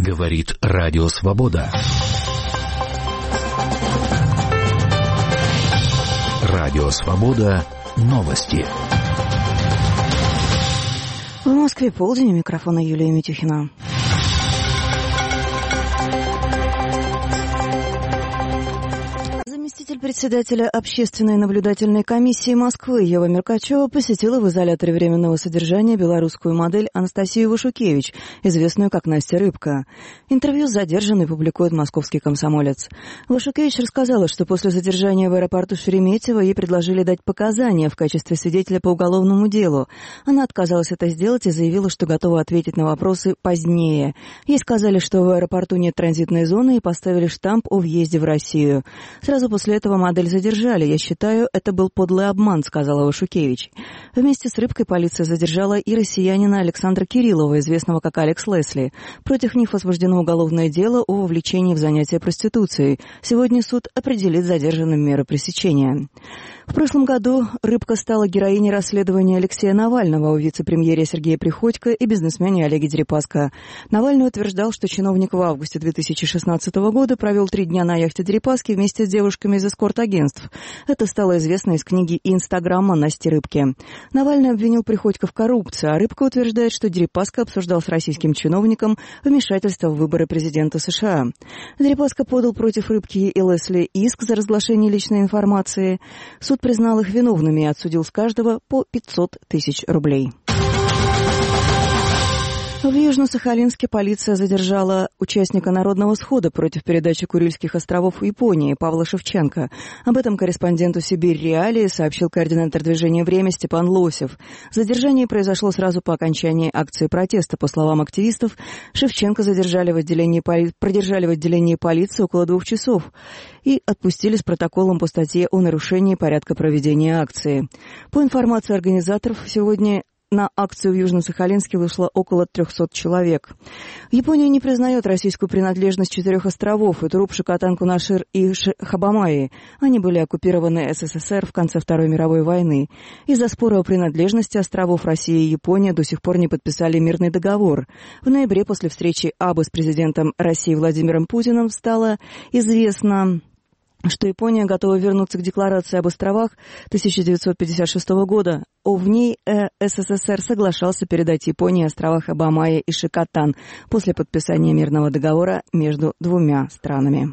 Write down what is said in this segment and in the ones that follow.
Говорит Радио Свобода. Радио Свобода. Новости. В Москве полдень. У микрофона Юлия Митюхина. Заместитель председателя Общественной наблюдательной комиссии Москвы Ева Меркачева посетила в изоляторе временного содержания белорусскую модель Анастасию Вашукевич, известную как Настя Рыбка. Интервью с задержанной публикует «Московский комсомолец». Вашукевич рассказала, что после задержания в аэропорту Шереметьево ей предложили дать показания в качестве свидетеля по уголовному делу. Она отказалась это сделать и заявила, что готова ответить на вопросы позднее. Ей сказали, что в аэропорту нет транзитной зоны и поставили штамп о въезде в Россию. Сразу после этого модель задержали. Я считаю, это был подлый обман, сказала Вашукевич. Вместе с Рыбкой полиция задержала и россиянина Александра Кириллова, известного как Алекс Лесли. Против них возбуждено уголовное дело о вовлечении в занятие проституцией. Сегодня суд определит задержанным меры пресечения. В прошлом году Рыбка стала героиней расследования Алексея Навального о вице-премьере Сергея Приходько и бизнесмене Олеге Дерипаско. Навальный утверждал, что чиновник в августе 2016 года провел 3 дня на яхте Дерипаски вместе с девушками из эскорт-агентств. Это стало известно из книги и инстаграма Насти Рыбки. Навальный обвинил Приходько в коррупции, а Рыбка утверждает, что Дерипаска обсуждал с российским чиновником вмешательство в выборы президента США. Дерипаска подал против Рыбки и Лесли иск за разглашение личной информации. Суд признал их виновными и отсудил с каждого по 500 тысяч рублей. В Южно-Сахалинске полиция задержала участника народного схода против передачи Курильских островов Японии Павла Шевченко. Об этом корреспонденту «Сибирь Реалии» сообщил координатор движения «Время» Степан Лосев. Задержание произошло сразу по окончании акции протеста. По словам активистов, Шевченко продержали в отделении полиции около 2 часов и отпустили с протоколом по статье о нарушении порядка проведения акции. По информации организаторов, сегодня на акцию в Южно-Сахалинске вышло около 300 человек. Япония не признает российскую принадлежность 4 островов – Итуруп, Шикотан, Кунашир и Хабамаи. Они были оккупированы СССР в конце Второй мировой войны. Из-за спора о принадлежности островов Россия и Япония до сих пор не подписали мирный договор. В ноябре после встречи Абе с президентом России Владимиром Путиным стало известно, что Япония готова вернуться к декларации об островах 1956 года. В ней СССР соглашался передать Японии острова Хабамаи и Шикотан после подписания мирного договора между 2 странами.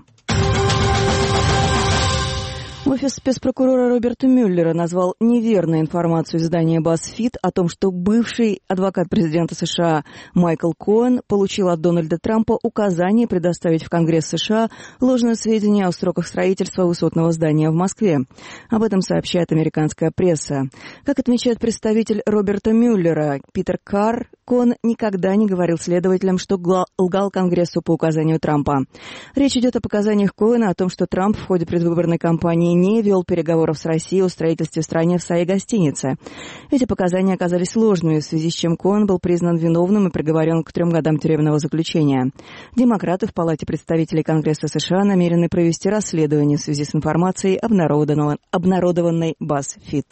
Офис спецпрокурора Роберта Мюллера назвал неверной информацию издания BuzzFeed о том, что бывший адвокат президента США Майкл Коэн получил от Дональда Трампа указание предоставить в Конгресс США ложные сведения о сроках строительства высотного здания в Москве. Об этом сообщает американская пресса. Как отмечает представитель Роберта Мюллера Питер Карр, Коэн никогда не говорил следователям, что лгал Конгрессу по указанию Трампа. Речь идет о показаниях Коэна о том, что Трамп в ходе предвыборной кампании не вел переговоров с Россией о строительстве в стране гостиницы. Эти показания оказались ложными, в связи с чем Коэн был признан виновным и приговорен к 3 годам тюремного заключения. Демократы в Палате представителей Конгресса США намерены провести расследование в связи с информацией, обнародованной BuzzFeed.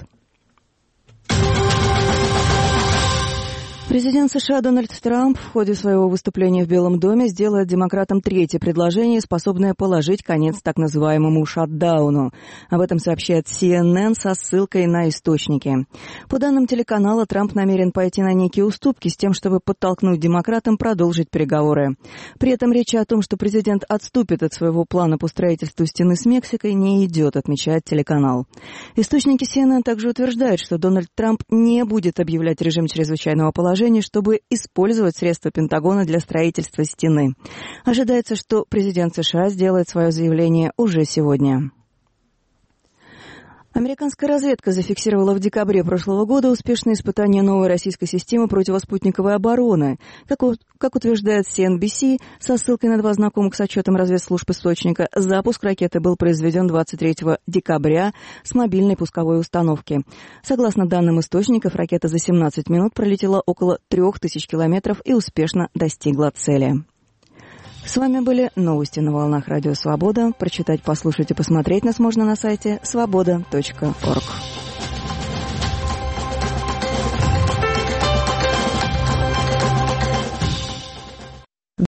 Президент США Дональд Трамп в ходе своего выступления в Белом доме сделает демократам 3-е предложение, способное положить конец так называемому шатдауну. Об этом сообщает CNN со ссылкой на источники. По данным телеканала, Трамп намерен пойти на некие уступки с тем, чтобы подтолкнуть демократам продолжить переговоры. При этом речи о том, что президент отступит от своего плана по строительству стены с Мексикой, не идет, отмечает телеканал. Источники CNN также утверждают, что Дональд Трамп не будет объявлять режим чрезвычайного положения, чтобы использовать средства Пентагона для строительства стены. Ожидается, что президент США сделает свое заявление уже сегодня. Американская разведка зафиксировала в декабре прошлого года успешное испытание новой российской системы противоспутниковой обороны. Как утверждает CNBC, со ссылкой на 2 знакомых с отчетом разведслужб источника, запуск ракеты был произведен 23 декабря с мобильной пусковой установки. Согласно данным источников, ракета за 17 минут пролетела около 3000 километров и успешно достигла цели. С вами были новости на волнах Радио Свобода. Прочитать, послушать и посмотреть нас можно на сайте svoboda.org.